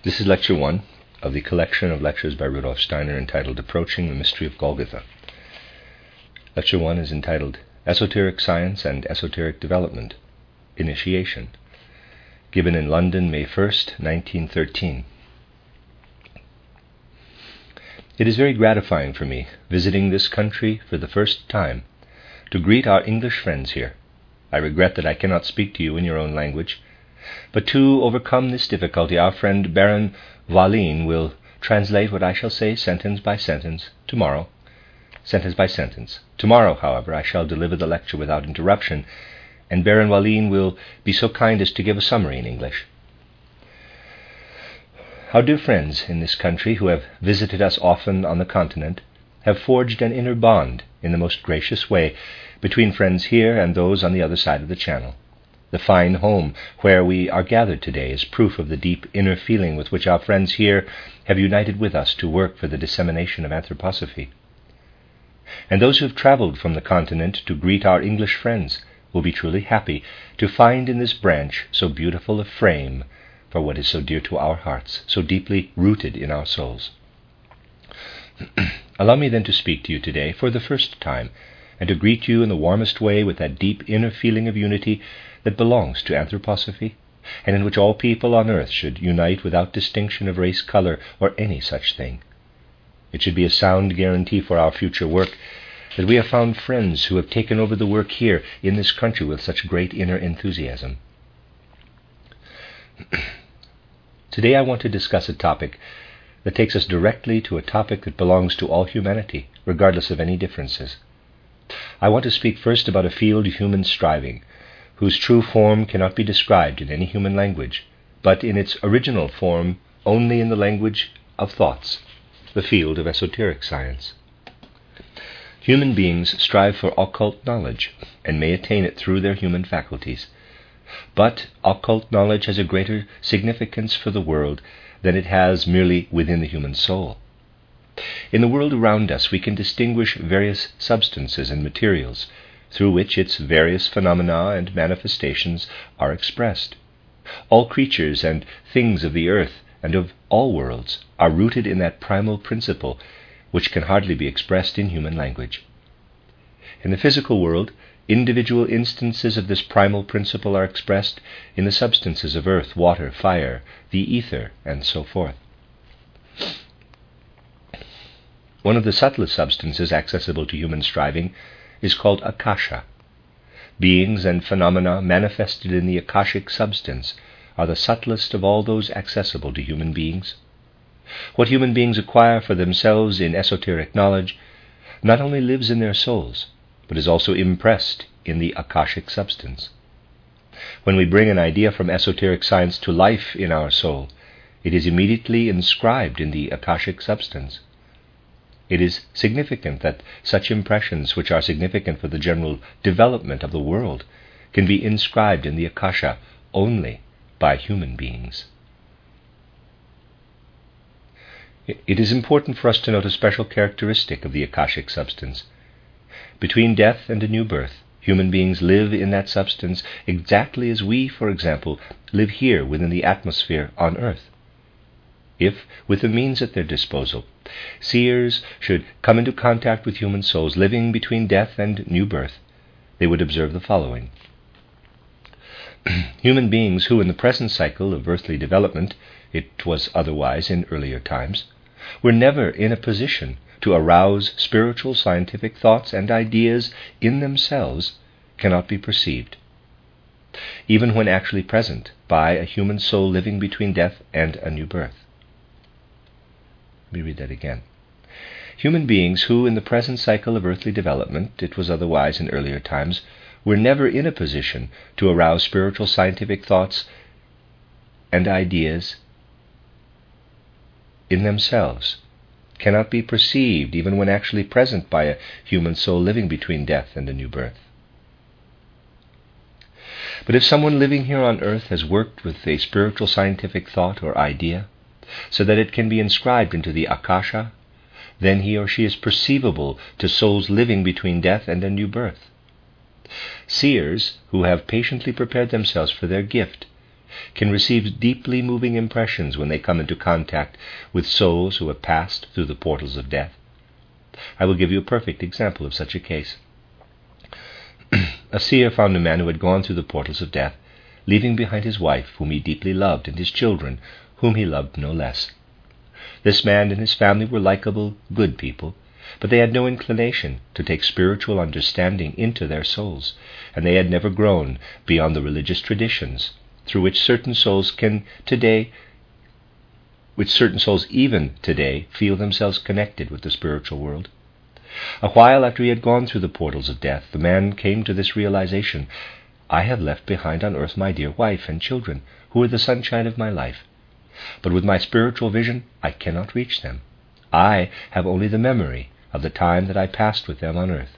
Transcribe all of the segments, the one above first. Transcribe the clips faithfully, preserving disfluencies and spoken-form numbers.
This is Lecture one of the collection of lectures by Rudolf Steiner entitled Approaching the Mystery of Golgotha. Lecture one is entitled Esoteric Science and Esoteric Development, Initiation, given in London, May first, nineteen thirteen. It is very gratifying for me, visiting this country for the first time, to greet our English friends here. I regret that I cannot speak to you in your own language, but to overcome this difficulty, our friend Baron Wallin will translate what I shall say sentence by sentence tomorrow, sentence by sentence. Tomorrow, however, I shall deliver the lecture without interruption, and Baron Wallin will be so kind as to give a summary in English. Our dear friends in this country who have visited us often on the continent have forged an inner bond in the most gracious way between friends here and those on the other side of the Channel. The fine home where we are gathered today is proof of the deep inner feeling with which our friends here have united with us to work for the dissemination of anthroposophy. And those who have travelled from the continent to greet our English friends will be truly happy to find in this branch so beautiful a frame for what is so dear to our hearts, so deeply rooted in our souls. Allow me then to speak to you today for the first time, and to greet you in the warmest way with that deep inner feeling of unity that belongs to anthroposophy, and in which all people on earth should unite without distinction of race, color, or any such thing. It should be a sound guarantee for our future work that we have found friends who have taken over the work here in this country with such great inner enthusiasm. Today I want to discuss a topic that takes us directly to a topic that belongs to all humanity, regardless of any differences. I want to speak first about a field of human striving, whose true form cannot be described in any human language, but in its original form only in the language of thoughts, the field of esoteric science. Human beings strive for occult knowledge, and may attain it through their human faculties. But occult knowledge has a greater significance for the world than it has merely within the human soul. In the world around us we can distinguish various substances and materials through which its various phenomena and manifestations are expressed. All creatures and things of the earth and of all worlds are rooted in that primal principle which can hardly be expressed in human language. In the physical world, individual instances of this primal principle are expressed in the substances of earth, water, fire, the ether, and so forth. One of the subtlest substances accessible to human striving is called Akasha. Beings and phenomena manifested in the Akashic substance are the subtlest of all those accessible to human beings. What human beings acquire for themselves in esoteric knowledge not only lives in their souls, but is also impressed in the Akashic substance. When we bring an idea from esoteric science to life in our soul, it is immediately inscribed in the Akashic substance. It is significant that such impressions, which are significant for the general development of the world, can be inscribed in the Akasha only by human beings. It is important for us to note a special characteristic of the Akashic substance. Between death and a new birth, human beings live in that substance exactly as we, for example, live here within the atmosphere on earth. If, with the means at their disposal, seers should come into contact with human souls living between death and new birth, they would observe the following. Human beings who, in the present cycle of earthly development, it was otherwise in earlier times, were never in a position to arouse spiritual scientific thoughts and ideas in themselves, cannot be perceived, even when actually present by a human soul living between death and a new birth. Let me read that again. Human beings who, in the present cycle of earthly development, it was otherwise in earlier times, were never in a position to arouse spiritual scientific thoughts and ideas in themselves, cannot be perceived even when actually present by a human soul living between death and a new birth. But if someone living here on earth has worked with a spiritual scientific thought or idea, so that it can be inscribed into the Akasha, then he or she is perceivable to souls living between death and a new birth. Seers who have patiently prepared themselves for their gift can receive deeply moving impressions when they come into contact with souls who have passed through the portals of death. I will give you a perfect example of such a case. A seer found a man who had gone through the portals of death, leaving behind his wife, whom he deeply loved, and his children, whom he loved no less. This man and his family were likable, good people, but they had no inclination to take spiritual understanding into their souls, and they had never grown beyond the religious traditions through which certain souls can today, which certain souls even today feel themselves connected with the spiritual world. A while after he had gone through the portals of death, the man came to this realization: I have left behind on earth my dear wife and children, who are the sunshine of my life. But with my spiritual vision, I cannot reach them. I have only the memory of the time that I passed with them on earth.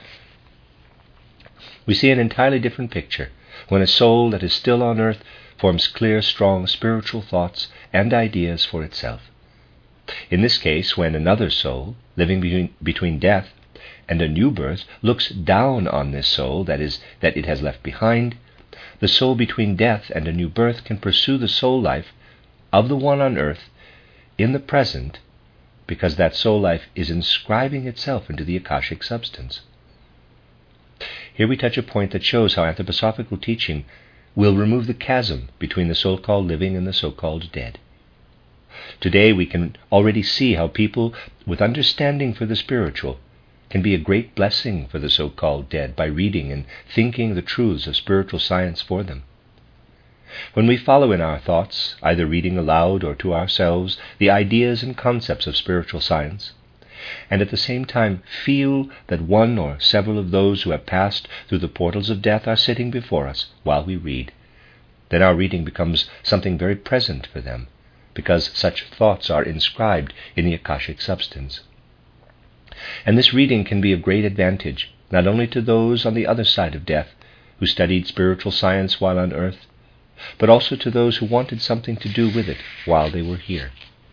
We see an entirely different picture when a soul that is still on earth forms clear, strong spiritual thoughts and ideas for itself. In this case, when another soul, living between, between death and a new birth, looks down on this soul that is that it has left behind, the soul between death and a new birth can pursue the soul life of the one on earth in the present, because that soul life is inscribing itself into the Akashic substance. Here we touch a point that shows how anthroposophical teaching will remove the chasm between the so-called living and the so-called dead. Today we can already see how people with understanding for the spiritual can be a great blessing for the so-called dead by reading and thinking the truths of spiritual science for them. When we follow in our thoughts, either reading aloud or to ourselves, the ideas and concepts of spiritual science, and at the same time feel that one or several of those who have passed through the portals of death are sitting before us while we read, then our reading becomes something very present for them, because such thoughts are inscribed in the Akashic substance. And this reading can be of great advantage, not only to those on the other side of death who studied spiritual science while on earth, but also to those who wanted something to do with it while they were here.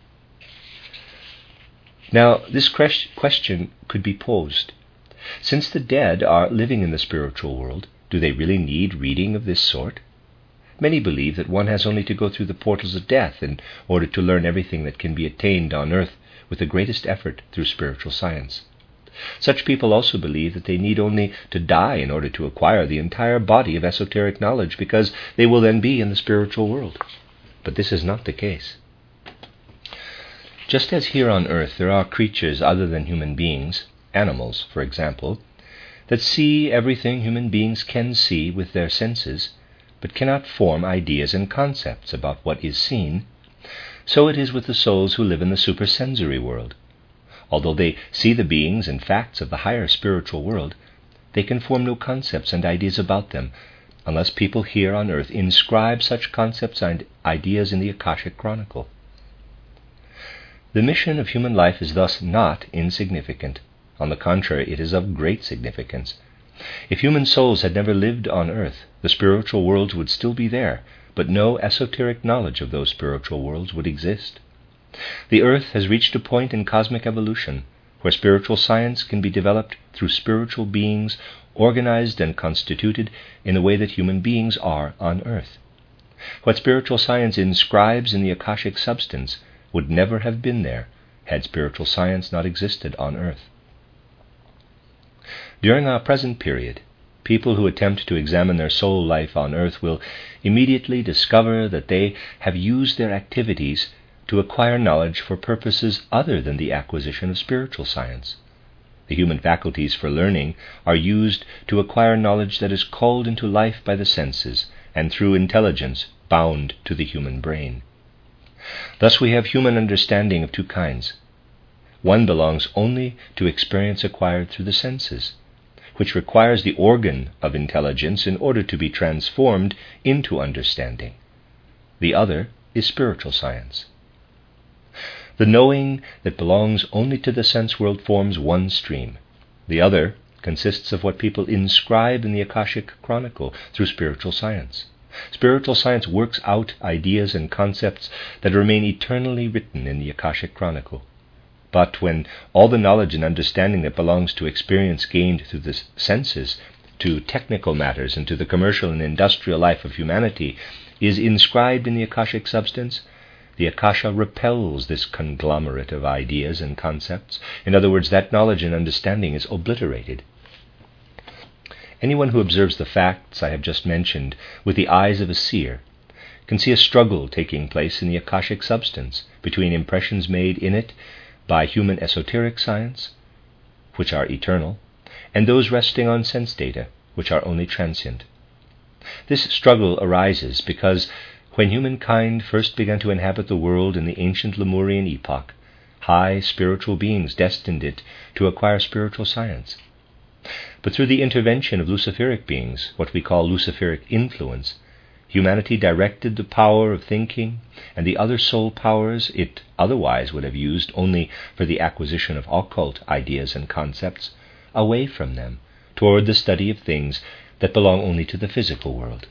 Now, this question could be posed. Since the dead are living in the spiritual world, do they really need reading of this sort? Many believe that one has only to go through the portals of death in order to learn everything that can be attained on earth with the greatest effort through spiritual science. Such people also believe that they need only to die in order to acquire the entire body of esoteric knowledge, because they will then be in the spiritual world. But this is not the case. Just as here on earth there are creatures other than human beings, animals, for example, that see everything human beings can see with their senses, but cannot form ideas and concepts about what is seen, so it is with the souls who live in the supersensory world. Although they see the beings and facts of the higher spiritual world, they can form no concepts and ideas about them, unless people here on earth inscribe such concepts and ideas in the Akashic Chronicle. The mission of human life is thus not insignificant. On the contrary, it is of great significance. If human souls had never lived on earth, the spiritual worlds would still be there, but no esoteric knowledge of those spiritual worlds would exist. The earth has reached a point in cosmic evolution where spiritual science can be developed through spiritual beings organized and constituted in the way that human beings are on earth. What spiritual science inscribes in the Akashic substance would never have been there had spiritual science not existed on earth. During our present period, people who attempt to examine their soul life on earth will immediately discover that they have used their activities to acquire knowledge for purposes other than the acquisition of spiritual science. The human faculties for learning are used to acquire knowledge that is called into life by the senses and through intelligence bound to the human brain. Thus we have human understanding of two kinds. One belongs only to experience acquired through the senses, which requires the organ of intelligence in order to be transformed into understanding. The other is spiritual science. The knowing that belongs only to the sense world forms one stream. The other consists of what people inscribe in the Akashic Chronicle through spiritual science. Spiritual science works out ideas and concepts that remain eternally written in the Akashic Chronicle. But when all the knowledge and understanding that belongs to experience gained through the senses to technical matters and to the commercial and industrial life of humanity is inscribed in the Akashic substance, the Akasha repels this conglomerate of ideas and concepts. In other words, that knowledge and understanding is obliterated. Anyone who observes the facts I have just mentioned with the eyes of a seer can see a struggle taking place in the Akashic substance between impressions made in it by human esoteric science, which are eternal, and those resting on sense data, which are only transient. This struggle arises because when humankind first began to inhabit the world in the ancient Lemurian epoch, high spiritual beings destined it to acquire spiritual science. But through the intervention of Luciferic beings, what we call Luciferic influence, humanity directed the power of thinking and the other soul powers it otherwise would have used only for the acquisition of occult ideas and concepts away from them toward the study of things that belong only to the physical world.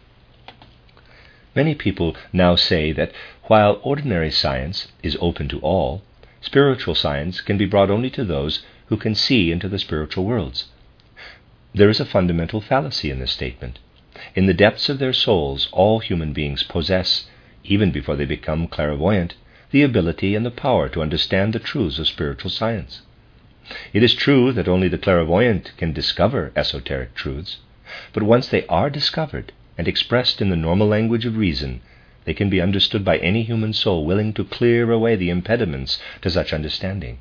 Many people now say that while ordinary science is open to all, spiritual science can be brought only to those who can see into the spiritual worlds. There is a fundamental fallacy in this statement. In the depths of their souls, all human beings possess, even before they become clairvoyant, the ability and the power to understand the truths of spiritual science. It is true that only the clairvoyant can discover esoteric truths, but once they are discovered and expressed in the normal language of reason, they can be understood by any human soul willing to clear away the impediments to such understanding.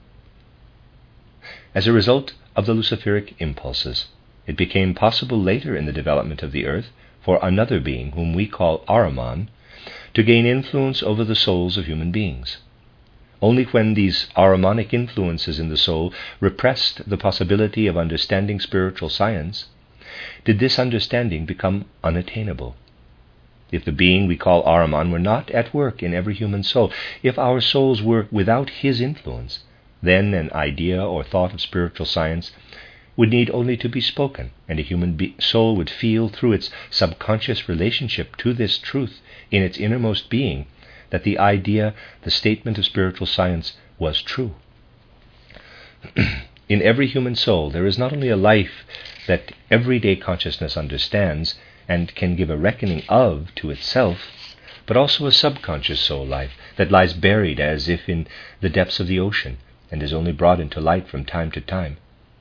As a result of the Luciferic impulses, it became possible later in the development of the earth for another being, whom we call Ahriman, to gain influence over the souls of human beings. Only when these Ahrimanic influences in the soul repressed the possibility of understanding spiritual science did this understanding become unattainable. If the being we call Ahriman were not at work in every human soul, if our souls were without his influence, then an idea or thought of spiritual science would need only to be spoken, and a human be- soul would feel through its subconscious relationship to this truth in its innermost being that the idea, the statement of spiritual science was true. In every human soul there is not only a life that everyday consciousness understands and can give a reckoning of to itself, but also a subconscious soul life that lies buried as if in the depths of the ocean and is only brought into light from time to time.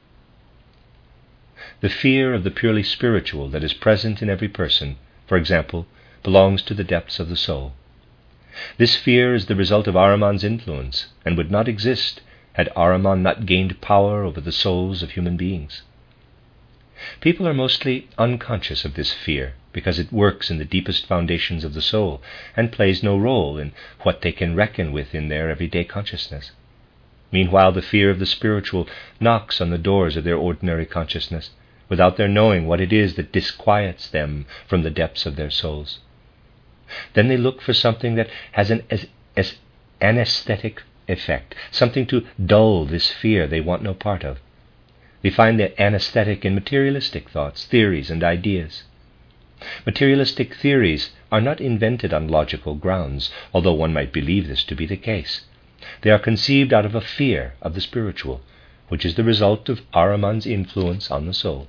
The fear of the purely spiritual that is present in every person, for example, belongs to the depths of the soul. This fear is the result of Ahriman's influence and would not exist had Ahriman not gained power over the souls of human beings. People are mostly unconscious of this fear because it works in the deepest foundations of the soul and plays no role in what they can reckon with in their everyday consciousness. Meanwhile, the fear of the spiritual knocks on the doors of their ordinary consciousness without their knowing what it is that disquiets them from the depths of their souls. Then they look for something that has an as, as anesthetic effect, something to dull this fear they want no part of. They find the anesthetic in materialistic thoughts, theories, and ideas. Materialistic theories are not invented on logical grounds, although one might believe this to be the case. They are conceived out of a fear of the spiritual, which is the result of Ahriman's influence on the soul.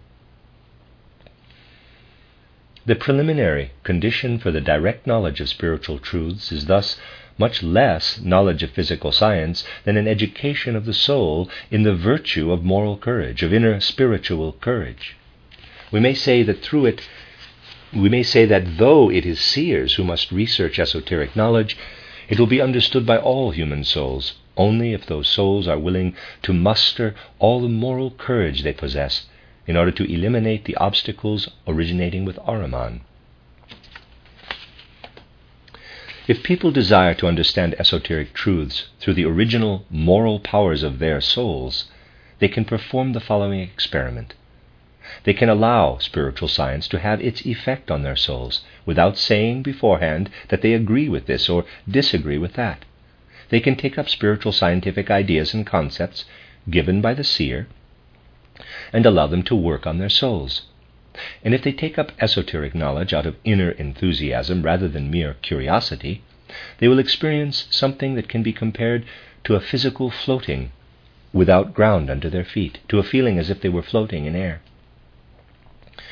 The preliminary condition for the direct knowledge of spiritual truths is thus much less knowledge of physical science than an education of the soul in the virtue of moral courage, of inner spiritual courage. We may say that through it, we may say that though it is seers who must research esoteric knowledge, it will be understood by all human souls, only if those souls are willing to muster all the moral courage they possess in order to eliminate the obstacles originating with Ahriman. If people desire to understand esoteric truths through the original moral powers of their souls, they can perform the following experiment. They can allow spiritual science to have its effect on their souls without saying beforehand that they agree with this or disagree with that. They can take up spiritual scientific ideas and concepts given by the seer and allow them to work on their souls. And if they take up esoteric knowledge out of inner enthusiasm rather than mere curiosity, they will experience something that can be compared to a physical floating without ground under their feet, to a feeling as if they were floating in air.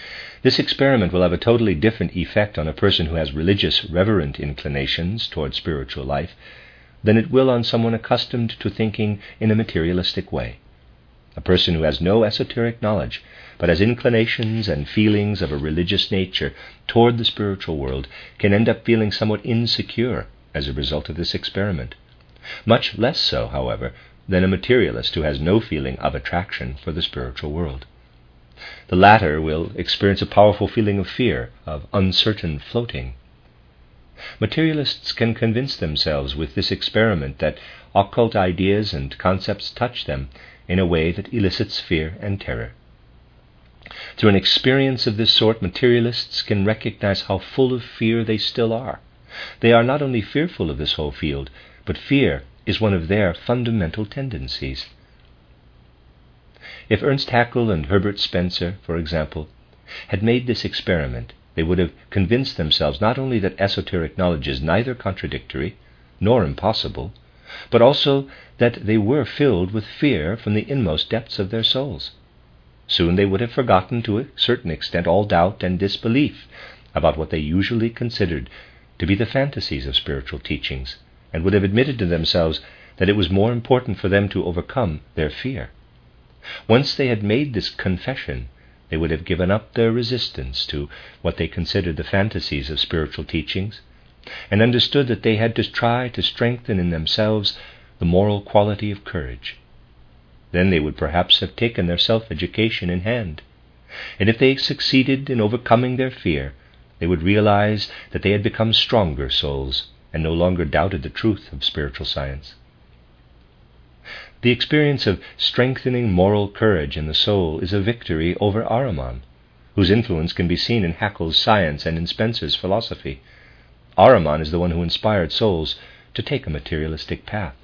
This experiment will have a totally different effect on a person who has religious, reverent inclinations toward spiritual life than it will on someone accustomed to thinking in a materialistic way. A person who has no esoteric knowledge, but has inclinations and feelings of a religious nature toward the spiritual world, can end up feeling somewhat insecure as a result of this experiment. Much less so, however, than a materialist who has no feeling of attraction for the spiritual world. The latter will experience a powerful feeling of fear, of uncertain floating. Materialists can convince themselves with this experiment that occult ideas and concepts touch them in a way that elicits fear and terror. Through an experience of this sort, materialists can recognize how full of fear they still are. They are not only fearful of this whole field, but fear is one of their fundamental tendencies. If Ernst Haeckel and Herbert Spencer, for example, had made this experiment, they would have convinced themselves not only that esoteric knowledge is neither contradictory nor impossible, but also that they were filled with fear from the inmost depths of their souls. Soon they would have forgotten to a certain extent all doubt and disbelief about what they usually considered to be the fantasies of spiritual teachings, and would have admitted to themselves that it was more important for them to overcome their fear. Once they had made this confession, they would have given up their resistance to what they considered the fantasies of spiritual teachings, and understood that they had to try to strengthen in themselves the moral quality of courage. Then they would perhaps have taken their self-education in hand, and if they succeeded in overcoming their fear, they would realize that they had become stronger souls and no longer doubted the truth of spiritual science. The experience of strengthening moral courage in the soul is a victory over Ahriman, whose influence can be seen in Haeckel's science and in Spencer's philosophy. Ahriman is the one who inspired souls to take a materialistic path.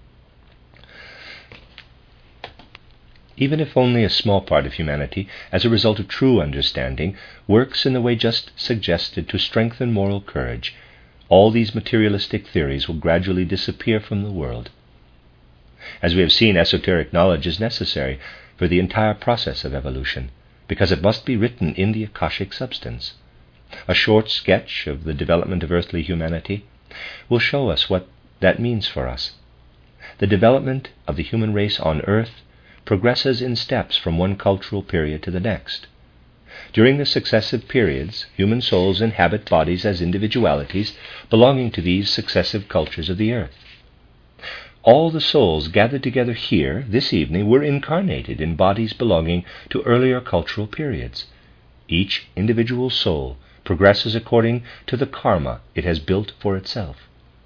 Even if only a small part of humanity, as a result of true understanding, works in the way just suggested to strengthen moral courage, all these materialistic theories will gradually disappear from the world. As we have seen, esoteric knowledge is necessary for the entire process of evolution, because it must be written in the Akashic substance. A short sketch of the development of earthly humanity will show us what that means for us. The development of the human race on earth progresses in steps from one cultural period to the next. During the successive periods, human souls inhabit bodies as individualities belonging to these successive cultures of the earth. All the souls gathered together here this evening were incarnated in bodies belonging to earlier cultural periods. Each individual soul progresses according to the karma it has built for itself.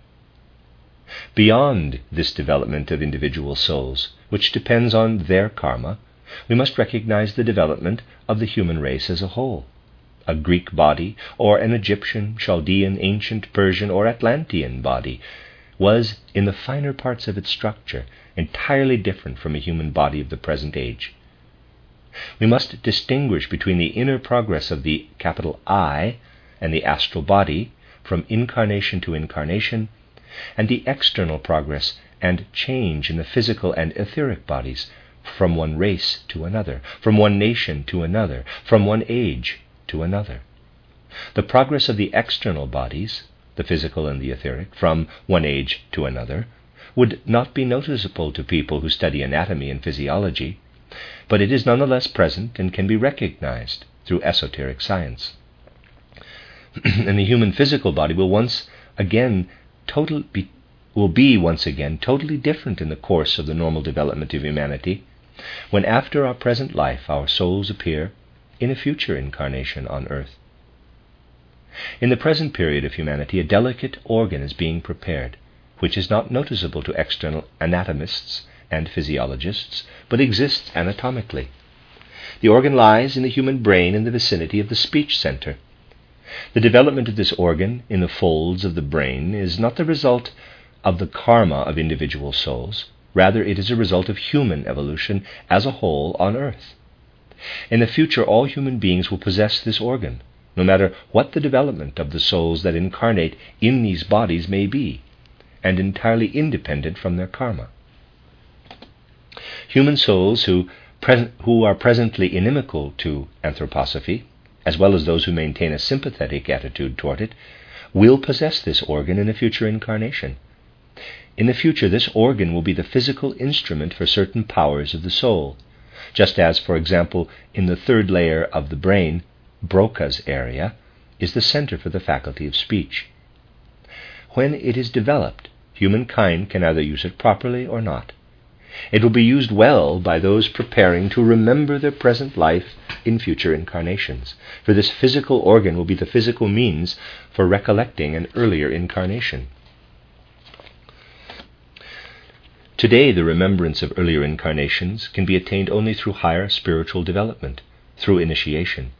Beyond this development of individual souls, which depends on their karma, we must recognize the development of the human race as a whole. A Greek body, or an Egyptian, Chaldean, ancient Persian, or Atlantean body was, in the finer parts of its structure, entirely different from a human body of the present age. We must distinguish between the inner progress of the capital I and the astral body from incarnation to incarnation, and the external progress and change in the physical and etheric bodies from one race to another, from one nation to another, from one age to another. The progress of the external bodies, the physical and the etheric, from one age to another, would not be noticeable to people who study anatomy and physiology, but it is nonetheless present and can be recognized through esoteric science. And the human physical body will once again total be, will be once again totally different in the course of the normal development of humanity, when after our present life our souls appear in a future incarnation on earth. In the present period of humanity, a delicate organ is being prepared, which is not noticeable to external anatomists and physiologists, but exists anatomically. The organ lies in the human brain in the vicinity of the speech center. The development of this organ in the folds of the brain is not the result of the karma of individual souls. Rather, it is a result of human evolution as a whole on earth. In the future, all human beings will possess this organ, no matter what the development of the souls that incarnate in these bodies may be, and entirely independent from their karma. Human souls who, pres- who are presently inimical to anthroposophy, as well as those who maintain a sympathetic attitude toward it, will possess this organ in a future incarnation. In the future, this organ will be the physical instrument for certain powers of the soul, just as, for example, in the third layer of the brain, Broca's area, is the center for the faculty of speech. When it is developed, humankind can either use it properly or not. It will be used well by those preparing to remember their present life in future incarnations, for this physical organ will be the physical means for recollecting an earlier incarnation. Today, the remembrance of earlier incarnations can be attained only through higher spiritual development, through initiation.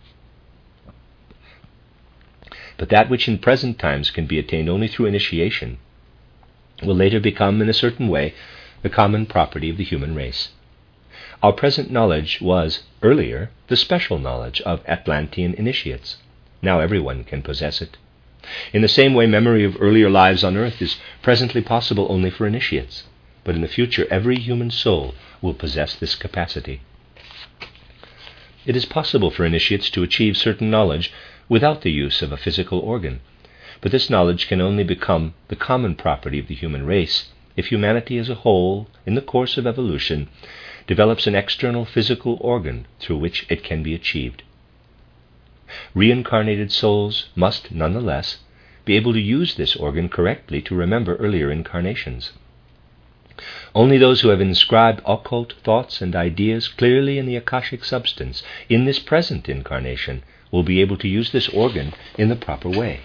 But that which in present times can be attained only through initiation will later become, in a certain way, the common property of the human race. Our present knowledge was, earlier, the special knowledge of Atlantean initiates. Now everyone can possess it. In the same way, memory of earlier lives on earth is presently possible only for initiates, but in the future every human soul will possess this capacity. It is possible for initiates to achieve certain knowledge without the use of a physical organ, but this knowledge can only become the common property of the human race if humanity as a whole, in the course of evolution, develops an external physical organ through which it can be achieved. Reincarnated souls must, nonetheless, be able to use this organ correctly to remember earlier incarnations. Only those who have inscribed occult thoughts and ideas clearly in the Akashic substance in this present incarnation will be able to use this organ in the proper way.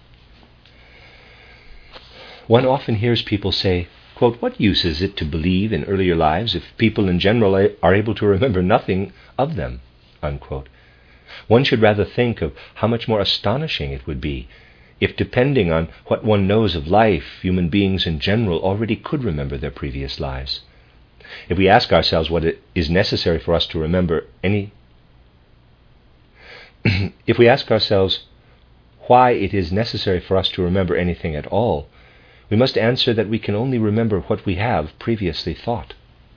One often hears people say, quote, "What use is it to believe in earlier lives if people in general are able to remember nothing of them?" Unquote. One should rather think of how much more astonishing it would be if, depending on what one knows of life, human beings in general already could remember their previous lives. If we ask ourselves what it is necessary for us to remember any if we ask ourselves why it is necessary for us to remember anything at all, we must answer that we can only remember what we have previously thought.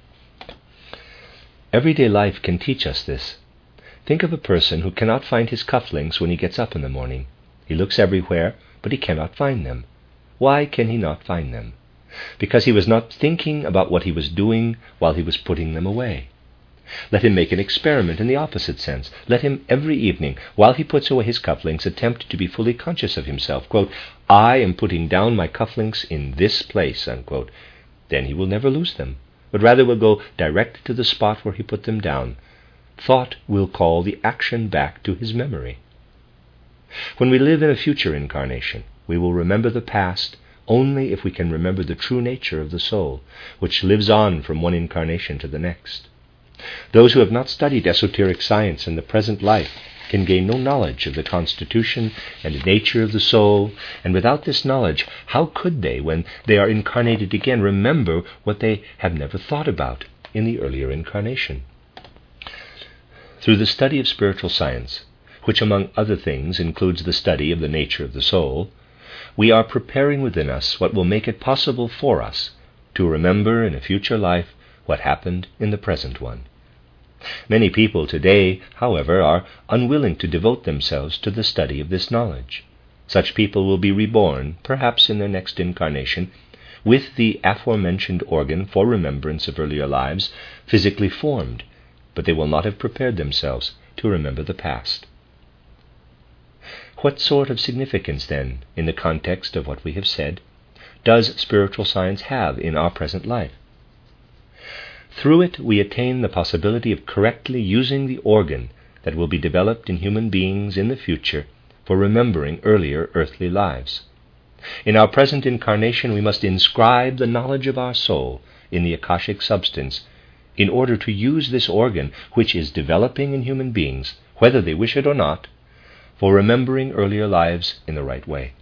Everyday life can teach us this. Think of a person who cannot find his cufflinks when he gets up in the morning. He looks everywhere, but he cannot find them. Why can he not find them? Because he was not thinking about what he was doing while he was putting them away. Let him make an experiment in the opposite sense. Let him every evening, while he puts away his cufflinks, attempt to be fully conscious of himself. Quote, "I am putting down my cufflinks in this place," unquote. Then he will never lose them, but rather will go direct to the spot where he put them down. Thought will call the action back to his memory. When we live in a future incarnation, we will remember the past only if we can remember the true nature of the soul, which lives on from one incarnation to the next. Those who have not studied esoteric science in the present life can gain no knowledge of the constitution and nature of the soul, and without this knowledge, how could they, when they are incarnated again, remember what they have never thought about in the earlier incarnation? Through the study of spiritual science, which among other things includes the study of the nature of the soul, we are preparing within us what will make it possible for us to remember in a future life what happened in the present one. Many people today, however, are unwilling to devote themselves to the study of this knowledge. Such people will be reborn, perhaps in their next incarnation, with the aforementioned organ for remembrance of earlier lives physically formed, but they will not have prepared themselves to remember the past. What sort of significance, then, in the context of what we have said, does spiritual science have in our present life? Through it, we attain the possibility of correctly using the organ that will be developed in human beings in the future for remembering earlier earthly lives. In our present incarnation, we must inscribe the knowledge of our soul in the Akashic substance in order to use this organ, which is developing in human beings, whether they wish it or not, for remembering earlier lives in the right way.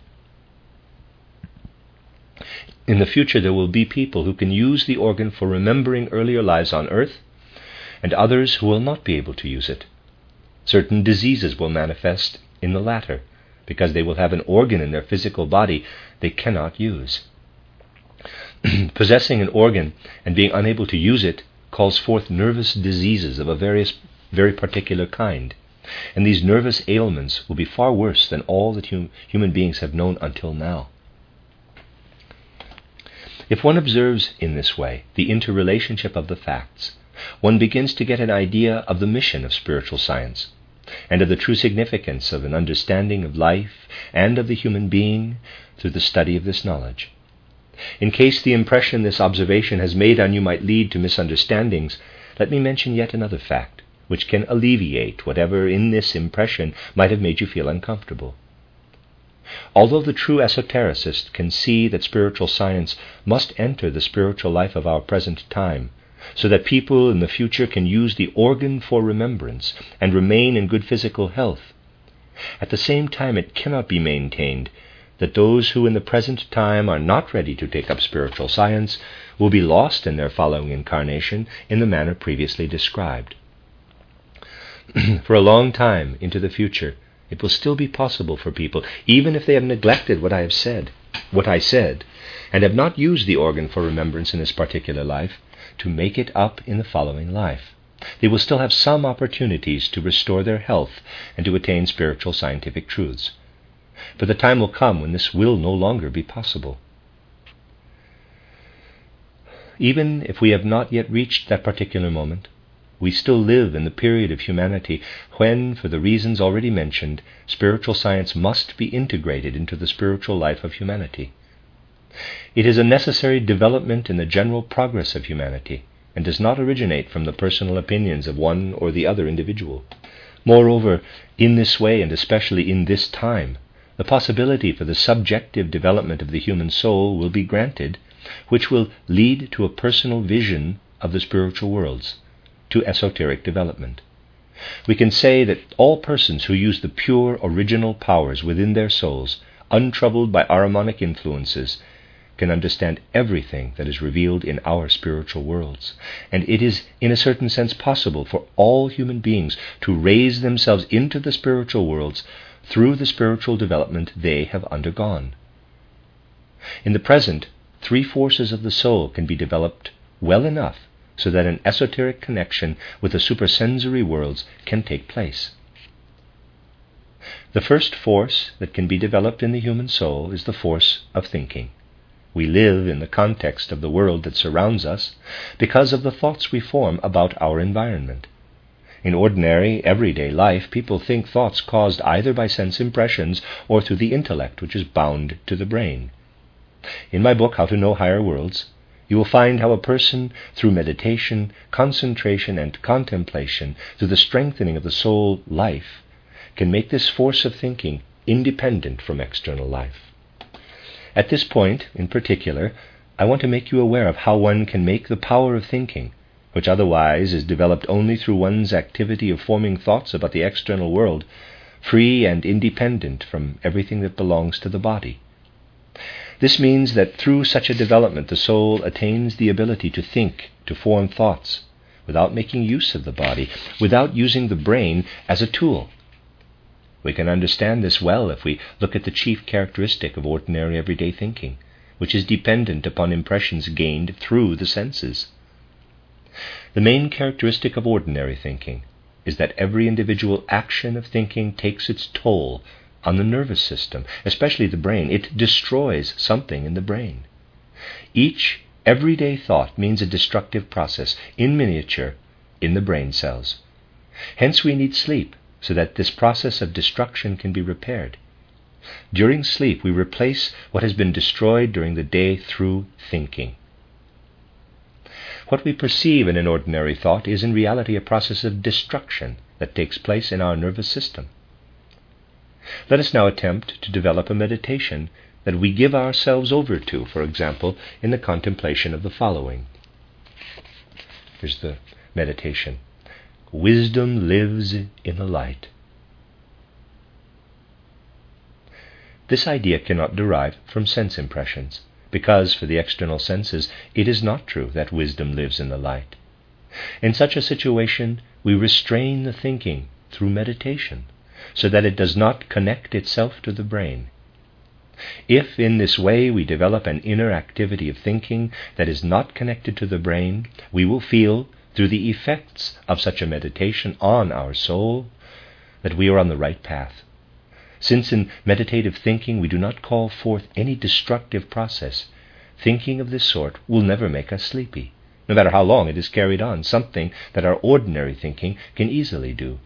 In the future, there will be people who can use the organ for remembering earlier lives on earth, and others who will not be able to use it. Certain diseases will manifest in the latter, because they will have an organ in their physical body they cannot use. Possessing an organ and being unable to use it calls forth nervous diseases of a various, very particular kind. And these nervous ailments will be far worse than all that hum- human beings have known until now. If one observes in this way the interrelationship of the facts, one begins to get an idea of the mission of spiritual science, and of the true significance of an understanding of life and of the human being through the study of this knowledge. In case the impression this observation has made on you might lead to misunderstandings, let me mention yet another fact, which can alleviate whatever in this impression might have made you feel uncomfortable. Although the true esotericist can see that spiritual science must enter the spiritual life of our present time, so that people in the future can use the organ for remembrance and remain in good physical health, at the same time it cannot be maintained that those who in the present time are not ready to take up spiritual science will be lost in their following incarnation in the manner previously described. For a long time into the future, it will still be possible for people, even if they have neglected what I have said, what I said, and have not used the organ for remembrance in this particular life, to make it up in the following life. They will still have some opportunities to restore their health and to attain spiritual scientific truths. But the time will come when this will no longer be possible. Even if we have not yet reached that particular moment, we still live in the period of humanity when, for the reasons already mentioned, spiritual science must be integrated into the spiritual life of humanity. It is a necessary development in the general progress of humanity, and does not originate from the personal opinions of one or the other individual. Moreover, in this way, and especially in this time, the possibility for the subjective development of the human soul will be granted, which will lead to a personal vision of the spiritual worlds, to esoteric development. We can say that all persons who use the pure original powers within their souls, untroubled by Ahrimanic influences, can understand everything that is revealed in our spiritual worlds. And it is in a certain sense possible for all human beings to raise themselves into the spiritual worlds through the spiritual development they have undergone. In the present, three forces of the soul can be developed well enough so that an esoteric connection with the supersensory worlds can take place. The first force that can be developed in the human soul is the force of thinking. We live in the context of the world that surrounds us because of the thoughts we form about our environment. In ordinary, everyday life, people think thoughts caused either by sense impressions or through the intellect, which is bound to the brain. In my book, How to Know Higher Worlds, you will find how a person, through meditation, concentration, and contemplation, through the strengthening of the soul life, can make this force of thinking independent from external life. At this point, in particular, I want to make you aware of how one can make the power of thinking, which otherwise is developed only through one's activity of forming thoughts about the external world, free and independent from everything that belongs to the body. This means that through such a development the soul attains the ability to think, to form thoughts, without making use of the body, without using the brain as a tool. We can understand this well if we look at the chief characteristic of ordinary everyday thinking, which is dependent upon impressions gained through the senses. The main characteristic of ordinary thinking is that every individual action of thinking takes its toll on the nervous system, especially the brain. It destroys something in the brain. Each everyday thought means a destructive process, in miniature, in the brain cells. Hence we need sleep, so that this process of destruction can be repaired. During sleep, we replace what has been destroyed during the day through thinking. What we perceive in an ordinary thought is in reality a process of destruction that takes place in our nervous system. Let us now attempt to develop a meditation that we give ourselves over to, for example, in the contemplation of the following. Here's the meditation. Wisdom lives in the light. This idea cannot derive from sense impressions, because for the external senses it is not true that wisdom lives in the light. In such a situation, we restrain the thinking through meditation, so that it does not connect itself to the brain. If in this way we develop an inner activity of thinking that is not connected to the brain, we will feel, through the effects of such a meditation on our soul, that we are on the right path. Since in meditative thinking we do not call forth any destructive process, thinking of this sort will never make us sleepy, no matter how long it is carried on, something that our ordinary thinking can easily do.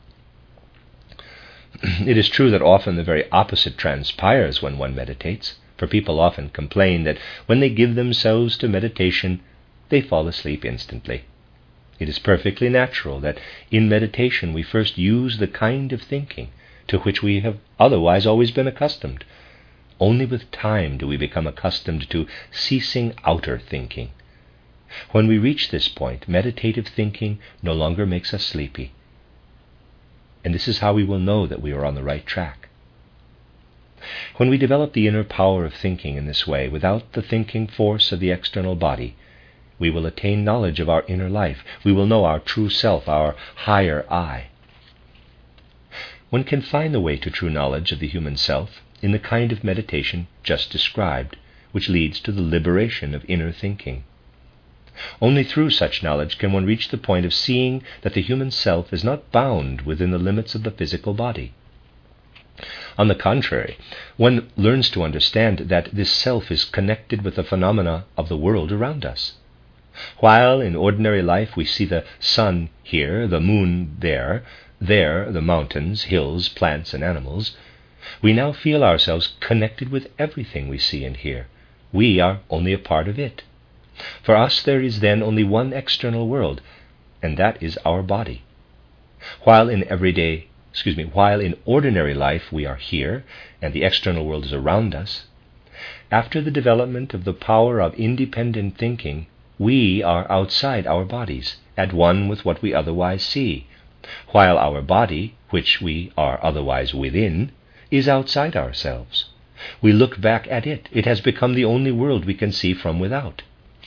It is true that often the very opposite transpires when one meditates, for people often complain that when they give themselves to meditation, they fall asleep instantly. It is perfectly natural that in meditation we first use the kind of thinking to which we have otherwise always been accustomed. Only with time do we become accustomed to ceasing outer thinking. When we reach this point, meditative thinking no longer makes us sleepy. And this is how we will know that we are on the right track. When we develop the inner power of thinking in this way, without the thinking force of the external body, we will attain knowledge of our inner life. We will know our true self, our higher I. One can find the way to true knowledge of the human self in the kind of meditation just described, which leads to the liberation of inner thinking. Only through such knowledge can one reach the point of seeing that the human self is not bound within the limits of the physical body. On the contrary, one learns to understand that this self is connected with the phenomena of the world around us. While in ordinary life we see the sun here, the moon there, there the mountains, hills, plants, and animals, we now feel ourselves connected with everything we see and hear. We are only a part of it. For us there is then only one external world, and that is our body. While in everyday, excuse me, while in ordinary life we are here, and the external world is around us, after the development of the power of independent thinking, we are outside our bodies, at one with what we otherwise see, while our body, which we are otherwise within, is outside ourselves. We look back at it. It has become the only world we can see from without.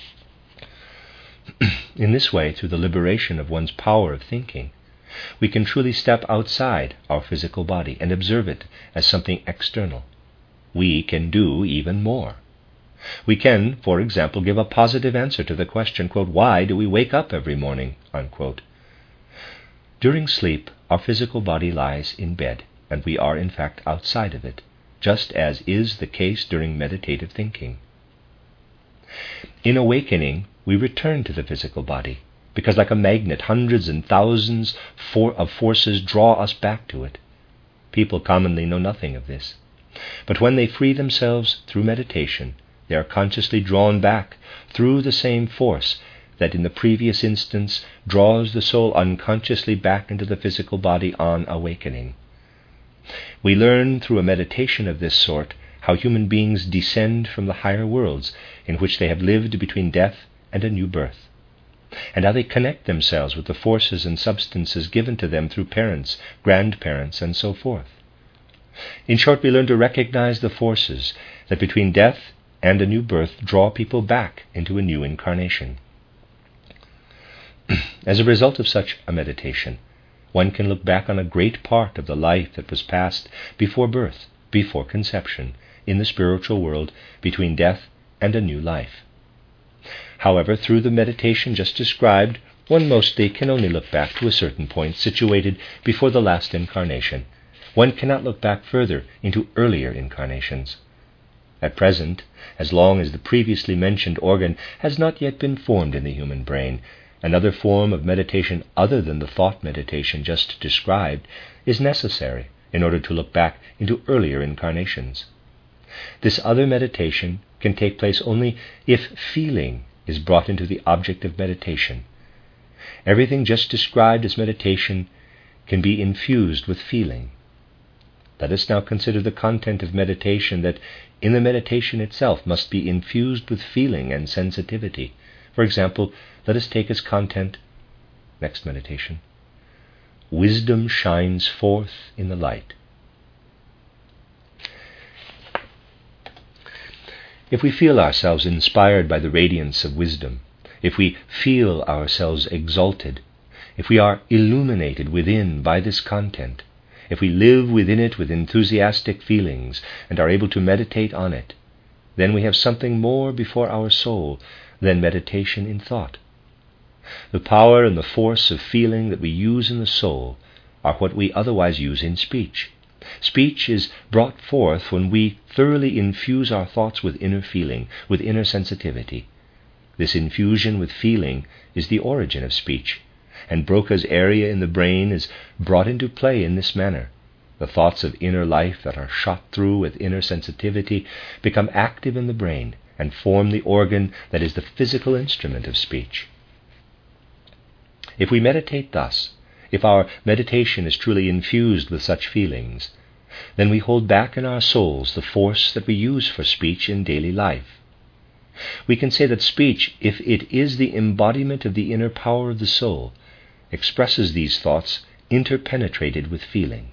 In this way, through the liberation of one's power of thinking, we can truly step outside our physical body and observe it as something external. We can do even more. We can, for example, give a positive answer to the question, quote, "Why do we wake up every morning?" Unquote. During sleep, our physical body lies in bed, and we are in fact outside of it, just as is the case during meditative thinking. In awakening, we return to the physical body, because like a magnet, hundreds and thousands of forces draw us back to it. People commonly know nothing of this. But when they free themselves through meditation, they are consciously drawn back through the same force that in the previous instance draws the soul unconsciously back into the physical body on awakening. We learn through a meditation of this sort how human beings descend from the higher worlds in which they have lived between death and a new birth, and how they connect themselves with the forces and substances given to them through parents, grandparents, and so forth. In short, we learn to recognize the forces that between death and a new birth draw people back into a new incarnation. As a result of such a meditation, one can look back on a great part of the life that was passed before birth, before conception, in the spiritual world, between death and a new life. However, through the meditation just described, one mostly can only look back to a certain point situated before the last incarnation. One cannot look back further into earlier incarnations. At present, as long as the previously mentioned organ has not yet been formed in the human brain, another form of meditation other than the thought meditation just described is necessary in order to look back into earlier incarnations. This other meditation can take place only if feeling is brought into the object of meditation. Everything just described as meditation can be infused with feeling. Let us now consider the content of meditation that in the meditation itself must be infused with feeling and sensitivity. For example, let us take as content, next meditation, wisdom shines forth in the light. If we feel ourselves inspired by the radiance of wisdom, if we feel ourselves exalted, if we are illuminated within by this content, if we live within it with enthusiastic feelings and are able to meditate on it, then we have something more before our soul than meditation in thought. The power and the force of feeling that we use in the soul are what we otherwise use in speech. Speech is brought forth when we thoroughly infuse our thoughts with inner feeling, with inner sensitivity. This infusion with feeling is the origin of speech, and Broca's area in the brain is brought into play in this manner. The thoughts of inner life that are shot through with inner sensitivity become active in the brain and form the organ that is the physical instrument of speech. If we meditate thus, if our meditation is truly infused with such feelings, then we hold back in our souls the force that we use for speech in daily life. We can say that speech, if it is the embodiment of the inner power of the soul, expresses these thoughts interpenetrated with feeling.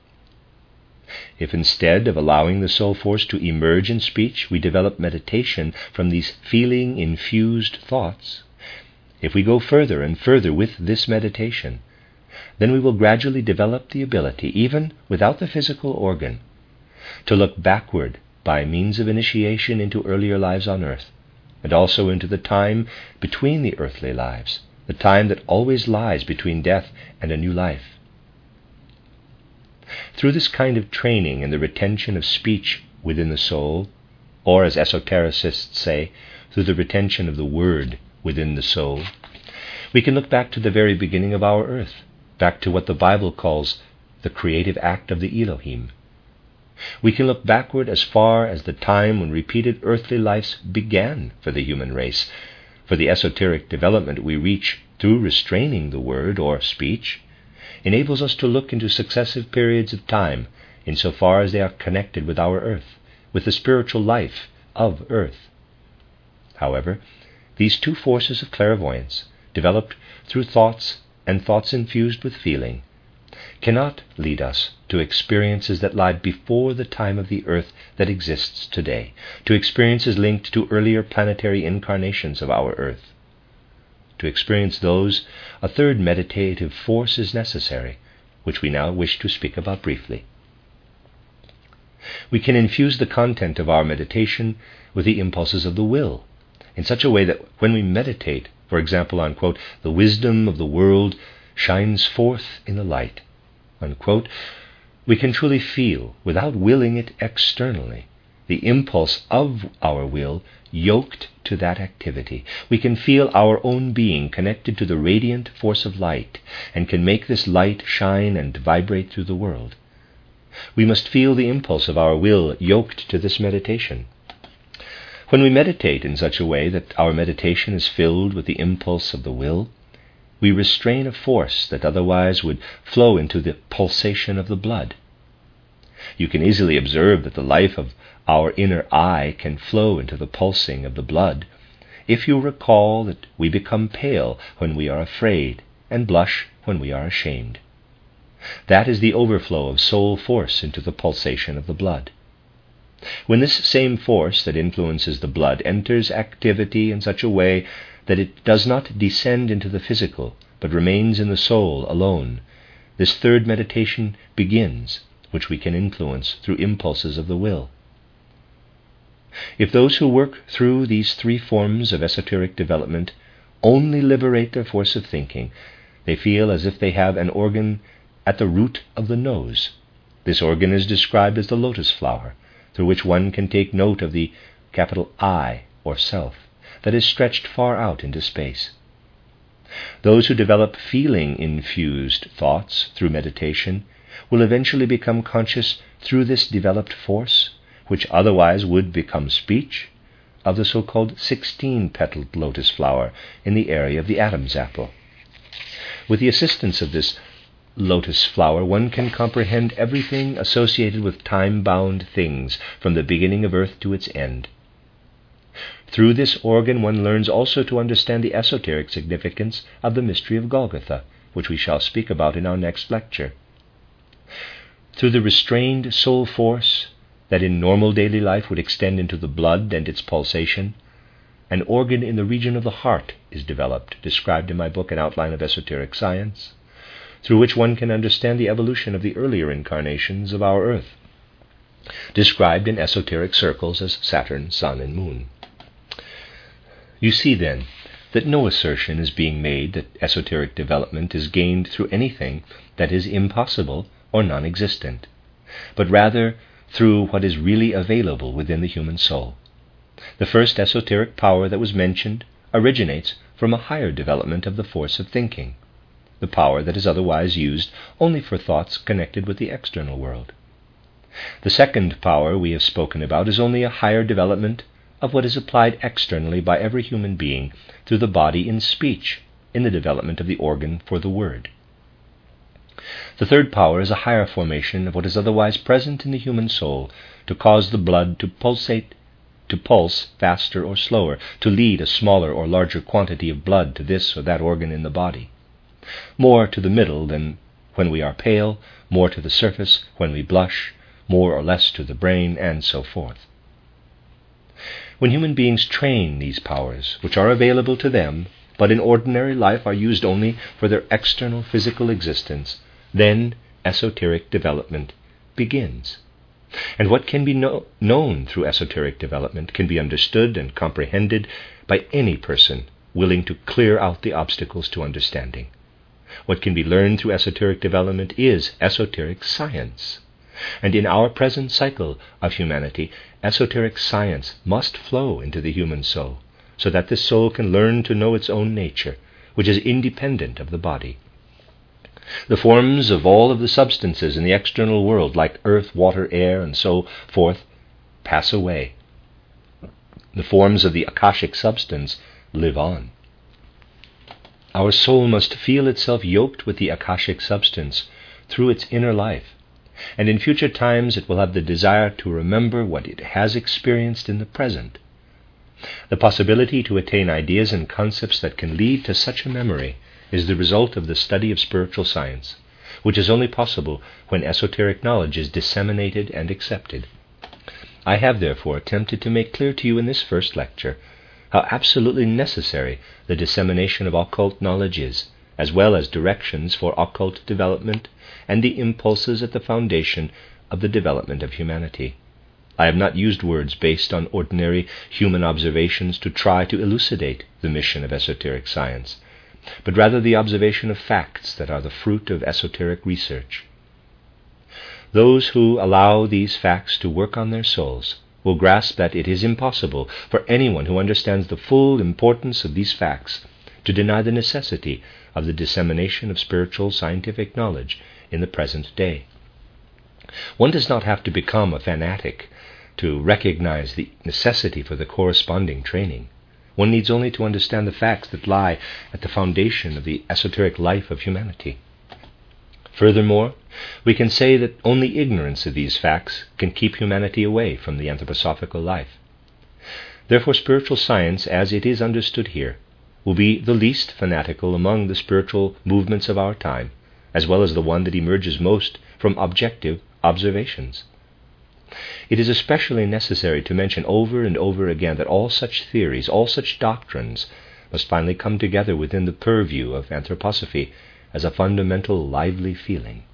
If instead of allowing the soul force to emerge in speech, we develop meditation from these feeling-infused thoughts, if we go further and further with this meditation, then we will gradually develop the ability, even without the physical organ, to look backward by means of initiation into earlier lives on earth, and also into the time between the earthly lives, the time that always lies between death and a new life. Through this kind of training in the retention of speech within the soul, or as esotericists say, through the retention of the word within the soul, we can look back to the very beginning of our earth, back to what the Bible calls the creative act of the Elohim. We can look backward as far as the time when repeated earthly lives began for the human race, for the esoteric development we reach through restraining the word or speech enables us to look into successive periods of time insofar as they are connected with our earth, with the spiritual life of earth. However, these two forces of clairvoyance, developed through thoughts and thoughts infused with feeling, cannot lead us to experiences that lie before the time of the earth that exists today, to experiences linked to earlier planetary incarnations of our earth. To experience those, a third meditative force is necessary, which we now wish to speak about briefly. We can infuse the content of our meditation with the impulses of the will, in such a way that when we meditate, for example, on, quote, the wisdom of the world shines forth in the light, unquote, we can truly feel, without willing it externally, the impulse of our will yoked to that activity. We can feel our own being connected to the radiant force of light, and can make this light shine and vibrate through the world. We must feel the impulse of our will yoked to this meditation. When we meditate in such a way that our meditation is filled with the impulse of the will, we restrain a force that otherwise would flow into the pulsation of the blood. You can easily observe that the life of our inner eye can flow into the pulsing of the blood if you recall that we become pale when we are afraid and blush when we are ashamed. That is the overflow of soul force into the pulsation of the blood. When this same force that influences the blood enters activity in such a way that it does not descend into the physical, but remains in the soul alone, this third meditation begins, which we can influence through impulses of the will. If those who work through these three forms of esoteric development only liberate their force of thinking, they feel as if they have an organ at the root of the nose. This organ is described as the lotus flower, through which one can take note of the capital I, or self, that is stretched far out into space. Those who develop feeling-infused thoughts through meditation will eventually become conscious through this developed force, which otherwise would become speech, of the so-called sixteen-petaled lotus flower in the area of the Adam's apple. With the assistance of this lotus flower, one can comprehend everything associated with time-bound things from the beginning of earth to its end. Through this organ one learns also to understand the esoteric significance of the mystery of Golgotha, which we shall speak about in our next lecture. Through the restrained soul force that in normal daily life would extend into the blood and its pulsation, an organ in the region of the heart is developed, described in my book An Outline of Esoteric Science, through which one can understand the evolution of the earlier incarnations of our earth, described in esoteric circles as Saturn, Sun, and Moon. You see, then, that no assertion is being made that esoteric development is gained through anything that is impossible or non-existent, but rather through what is really available within the human soul. The first esoteric power that was mentioned originates from a higher development of the force of thinking, the power that is otherwise used only for thoughts connected with the external world. The second power we have spoken about is only a higher development of what is applied externally by every human being through the body in speech, in the development of the organ for the word. The third power is a higher formation of what is otherwise present in the human soul to cause the blood to pulsate, to pulse faster or slower, to lead a smaller or larger quantity of blood to this or that organ in the body. More to the middle than when we are pale, more to the surface when we blush, more or less to the brain, and so forth. When human beings train these powers, which are available to them, but in ordinary life are used only for their external physical existence, then esoteric development begins. And what can be know- known through esoteric development can be understood and comprehended by any person willing to clear out the obstacles to understanding. What can be learned through esoteric development is esoteric science. And in our present cycle of humanity, esoteric science must flow into the human soul, so that the soul can learn to know its own nature, which is independent of the body. The forms of all of the substances in the external world, like earth, water, air, and so forth, pass away. The forms of the akashic substance live on. Our soul must feel itself yoked with the akashic substance through its inner life, and in future times it will have the desire to remember what it has experienced in the present. The possibility to attain ideas and concepts that can lead to such a memory is the result of the study of spiritual science, which is only possible when esoteric knowledge is disseminated and accepted. I have therefore attempted to make clear to you in this first lecture how absolutely necessary the dissemination of occult knowledge is, as well as directions for occult development and the impulses at the foundation of the development of humanity. I have not used words based on ordinary human observations to try to elucidate the mission of esoteric science, but rather the observation of facts that are the fruit of esoteric research. Those who allow these facts to work on their souls will grasp that it is impossible for anyone who understands the full importance of these facts to deny the necessity of the dissemination of spiritual scientific knowledge in the present day. One does not have to become a fanatic to recognize the necessity for the corresponding training. One needs only to understand the facts that lie at the foundation of the esoteric life of humanity. Furthermore, we can say that only ignorance of these facts can keep humanity away from the anthroposophical life. Therefore, spiritual science, as it is understood here, will be the least fanatical among the spiritual movements of our time, as well as the one that emerges most from objective observations. It is especially necessary to mention over and over again that all such theories, all such doctrines, must finally come together within the purview of anthroposophy as a fundamental lively feeling.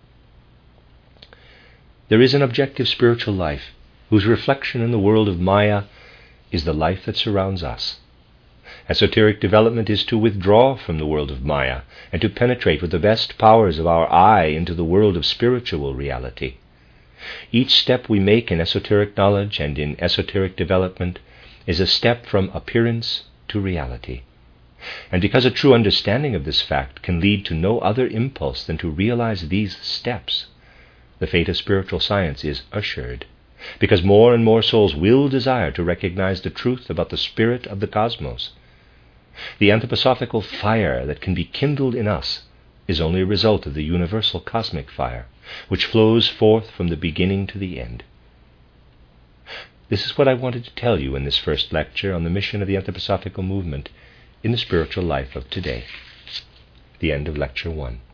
There is an objective spiritual life whose reflection in the world of Maya is the life that surrounds us. Esoteric development is to withdraw from the world of Maya and to penetrate with the best powers of our eye into the world of spiritual reality. Each step we make in esoteric knowledge and in esoteric development is a step from appearance to reality. And because a true understanding of this fact can lead to no other impulse than to realize these steps, the fate of spiritual science is assured, because more and more souls will desire to recognize the truth about the spirit of the cosmos. The anthroposophical fire that can be kindled in us is only a result of the universal cosmic fire, which flows forth from the beginning to the end. This is what I wanted to tell you in this first lecture on the mission of the anthroposophical movement in the spiritual life of today. The end of Lecture one.